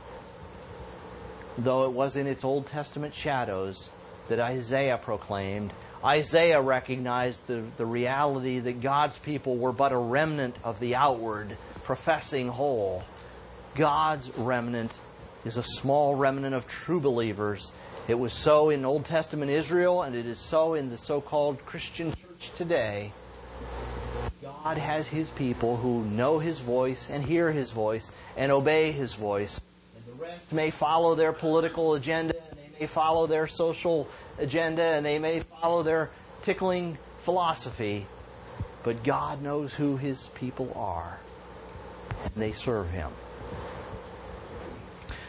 though it was in its Old Testament shadows, that Isaiah proclaimed. Isaiah recognized the reality that God's people were but a remnant of the outward, professing whole. God's remnant is a small remnant of true believers. It was so in Old Testament Israel, and it is so in the so-called Christian church today. God has His people who know His voice and hear His voice and obey His voice. And the rest may follow their political agenda, and they may follow their social agenda, and they may follow their tickling philosophy. But God knows who His people are, and they serve Him.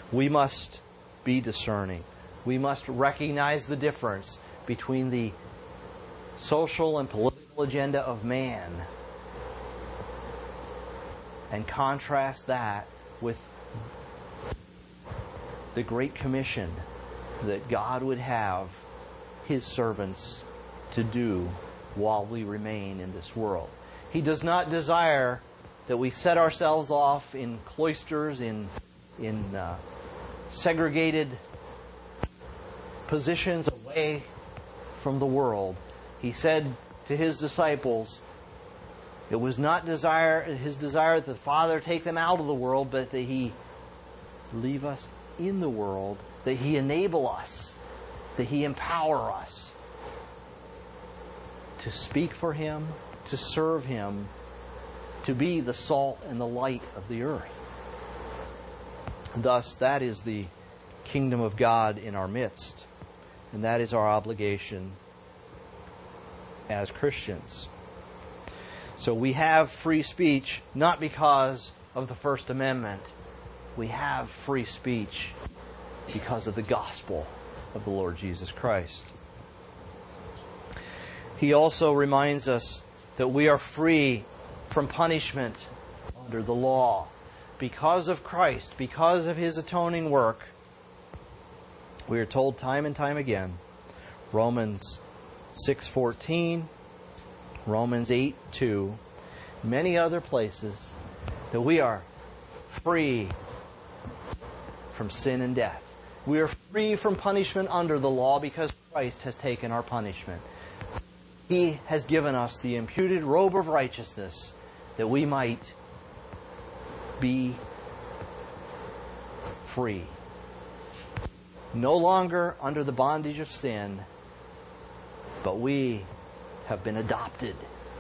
We must be discerning. We must recognize the difference between the social and political agenda of man and contrast that with the Great Commission that God would have His servants to do while we remain in this world. He does not desire that we set ourselves off in cloisters, in segregated positions away from the world. He said to His disciples, it was not His desire that the Father take them out of the world, but that He leave us in the world, that He enable us, that He empower us to speak for Him, to serve Him, to be the salt and the light of the earth. Thus, that is the kingdom of God in our midst. And that is our obligation as Christians. So we have free speech not because of the First Amendment. We have free speech because of the gospel of the Lord Jesus Christ. He also reminds us that we are free from punishment under the law. Because of Christ, because of His atoning work, we are told time and time again, Romans 6:14, Romans 8:2, many other places, that we are free from sin and death. We are free from punishment under the law because Christ has taken our punishment. He has given us the imputed robe of righteousness that we might be free. No longer under the bondage of sin, but we have been adopted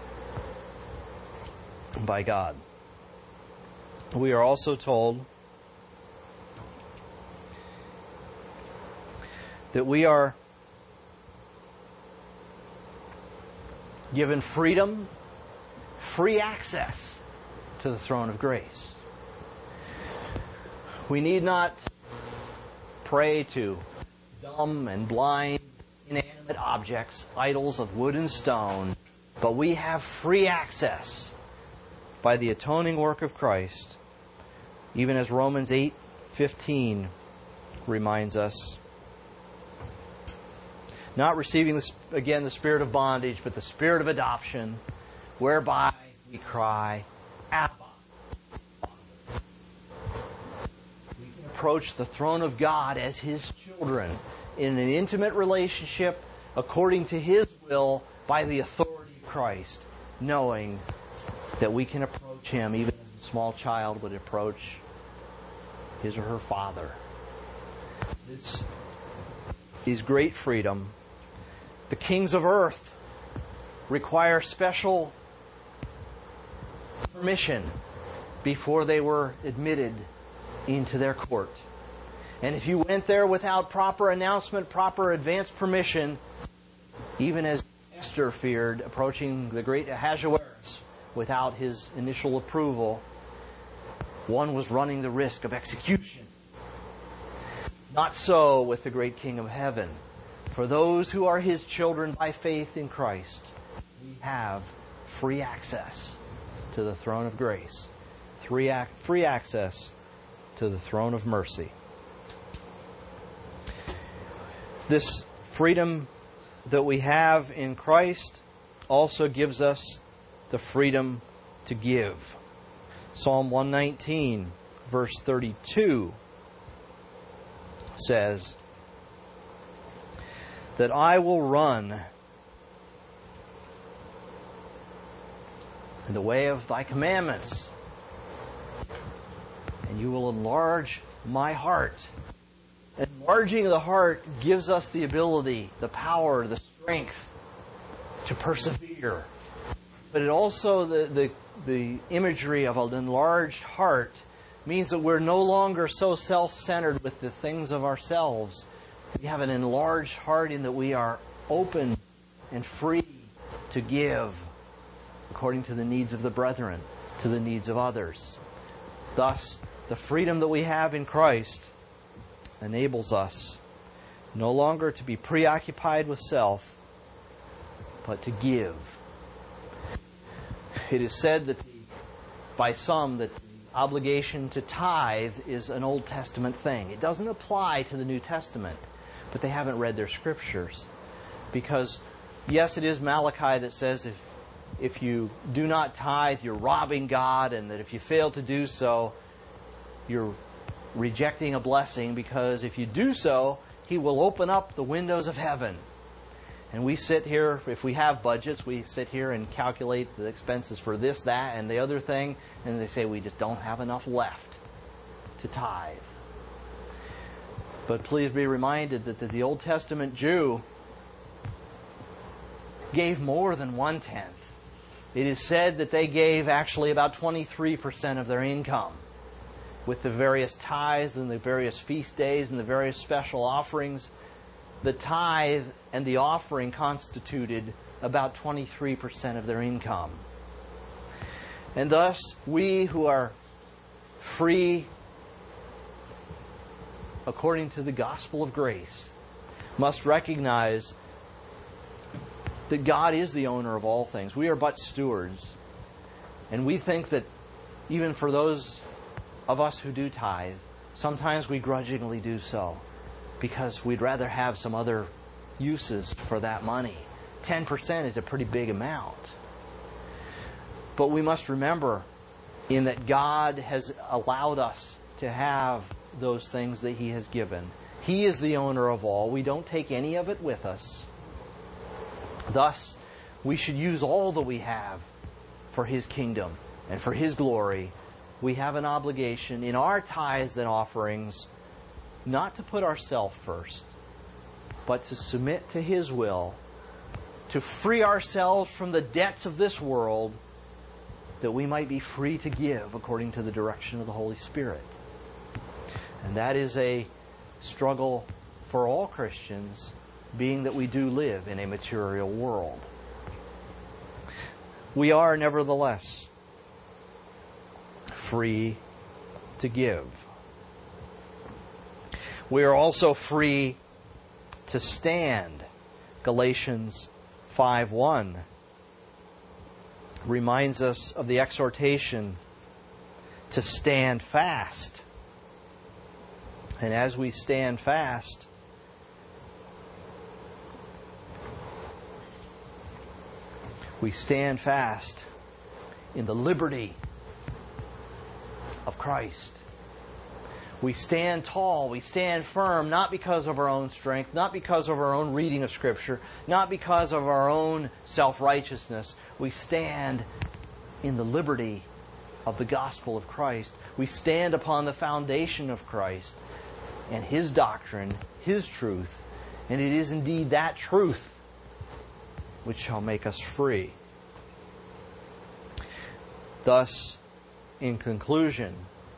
by God. We are also told that we are given freedom, free access to the throne of grace. We need not pray to dumb and blind, inanimate objects, idols of wood and stone, but we have free access by the atoning work of Christ, even as Romans 8:15 reminds us. Not receiving, the spirit of bondage, but the spirit of adoption, whereby we cry, Abba. We can approach the throne of God as His children in an intimate relationship according to His will by the authority of Christ, knowing that we can approach Him even as a small child would approach his or her father. This is great freedom. The kings of earth require special permission before they were admitted into their court. And if you went there without proper announcement, proper advance permission, even as Esther feared approaching the great Ahasuerus without his initial approval, one was running the risk of execution. Not so with the great King of heaven. For those who are His children by faith in Christ, we have free access to the throne of grace, free access to the throne of mercy. This freedom that we have in Christ also gives us the freedom to give. Psalm 119, verse 32 says that I will run in the way of Thy commandments, and You will enlarge my heart. Enlarging the heart gives us the ability, the power, the strength to persevere. But it also, the imagery of an enlarged heart means that we're no longer so self-centered with the things of ourselves. We have an enlarged heart in that we are open and free to give according to the needs of the brethren, to the needs of others. Thus, the freedom that we have in Christ enables us no longer to be preoccupied with self, but to give. It is said that by some that the obligation to tithe is an Old Testament thing. It doesn't apply to the New Testament, but they haven't read their scriptures. Because, yes, it is Malachi that says if you do not tithe, you're robbing God, and that if you fail to do so, you're rejecting a blessing, because if you do so, He will open up the windows of heaven. And we sit here, if we have budgets, we sit here and calculate the expenses for this, that, and the other thing, and they say we just don't have enough left to tithe. But please be reminded that the Old Testament Jew gave more than 1/10. It is said that they gave actually about 23% of their income, with the various tithes and the various feast days and the various special offerings. The tithe and the offering constituted about 23% of their income. And thus, we who are free according to the gospel of grace must recognize that God is the owner of all things. We are but stewards. And we think that even for those of us who do tithe, sometimes we grudgingly do so because we'd rather have some other uses for that money. 10% is a pretty big amount. But we must remember in that God has allowed us to have those things that He has given. He is the owner of all. We don't take any of it with us. Thus, we should use all that we have for His kingdom and for His glory. We have an obligation in our tithes and offerings not to put ourselves first, but to submit to His will, to free ourselves from the debts of this world, that we might be free to give according to the direction of the Holy Spirit. And that is a struggle for all Christians, being that we do live in a material world. We are nevertheless free to give. We are also free to stand. Galatians 5:1 reminds us of the exhortation to stand fast. And as we stand fast, we stand fast in the liberty of Christ. We stand tall, we stand firm, not because of our own strength, not because of our own reading of Scripture, not because of our own self-righteousness. We stand in the liberty of the gospel of Christ. We stand upon the foundation of Christ and His doctrine, His truth, and it is indeed that truth which shall make us free. Thus, in conclusion,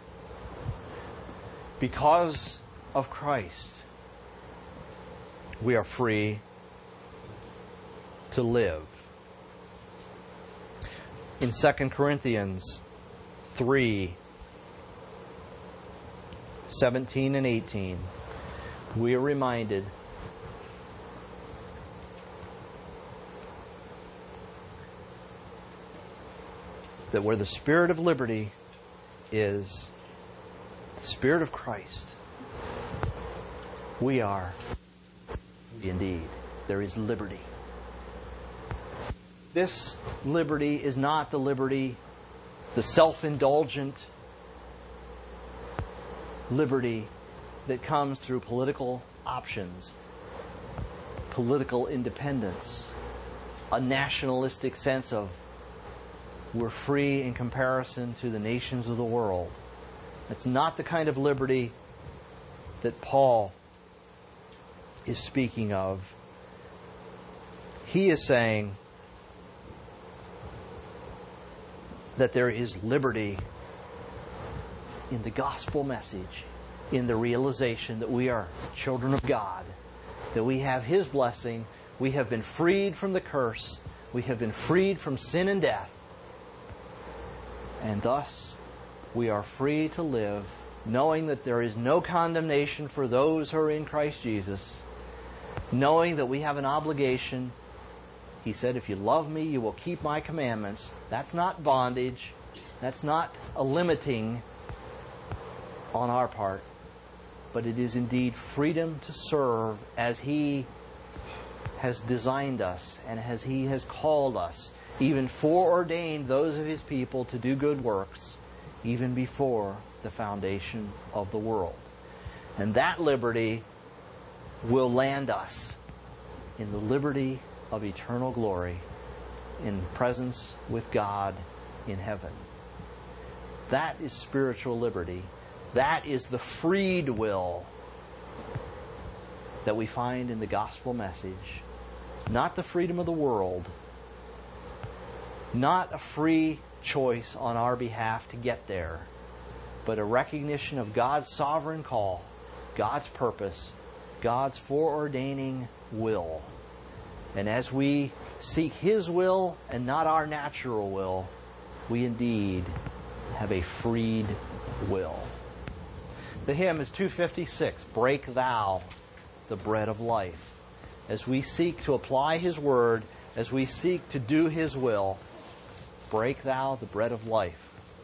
because of Christ, we are free to live. In 2 Corinthians 3:17 and 18, we are reminded that where the Spirit of liberty is, the Spirit of Christ, we are indeed. There is liberty. This liberty is not the liberty, the self-indulgent liberty that comes through political options, political independence, a nationalistic sense of we're free in comparison to the nations of the world. It's not the kind of liberty that Paul is speaking of. He is saying that there is liberty in the gospel message, in the realization that we are children of God, that we have His blessing, we have been freed from the curse, we have been freed from sin and death, and thus we are free to live knowing that there is no condemnation for those who are in Christ Jesus, knowing that we have an obligation. He said, if you love me, you will keep my commandments. That's not bondage. That's not a limiting on our part. But it is indeed freedom to serve as He has designed us and as He has called us, even foreordained those of His people to do good works, even before the foundation of the world. And that liberty will land us in the liberty of eternal glory, in presence with God in heaven. That is spiritual liberty. That is the freed will that we find in the gospel message. Not the freedom of the world. Not a free choice on our behalf to get there, but a recognition of God's sovereign call, God's purpose, God's foreordaining will. And as we seek His will and not our natural will, we indeed have a freed will. The hymn is 256, Break Thou the Bread of Life. As we seek to apply His Word, as we seek to do His will, break Thou the bread of life.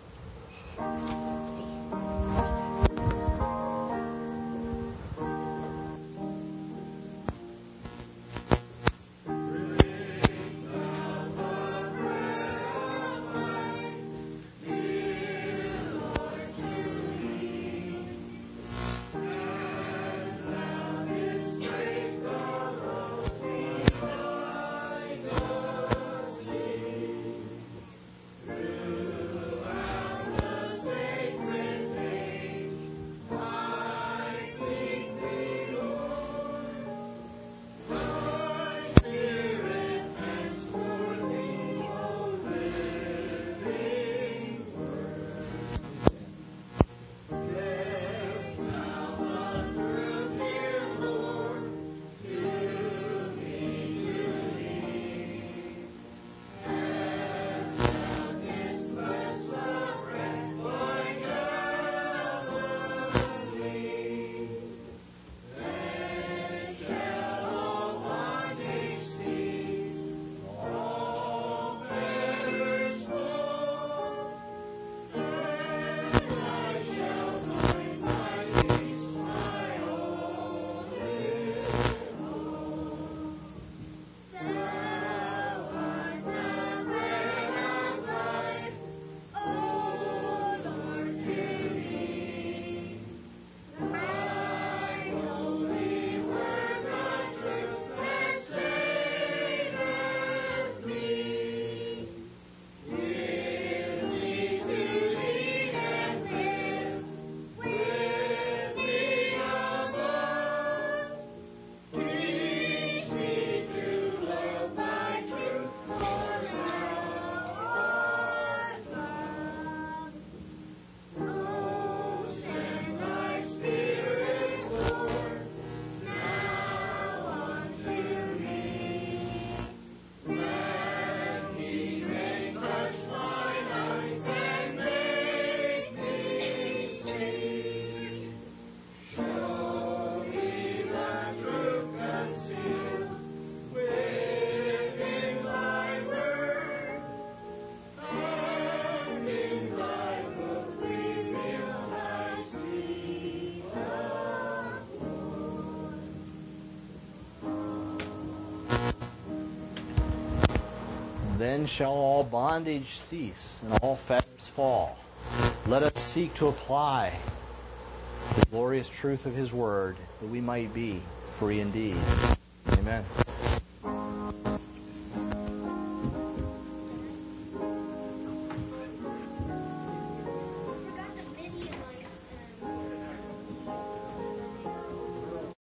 Then shall all bondage cease and all fetters fall. Let us seek to apply the glorious truth of His Word, that we might be free indeed. Amen.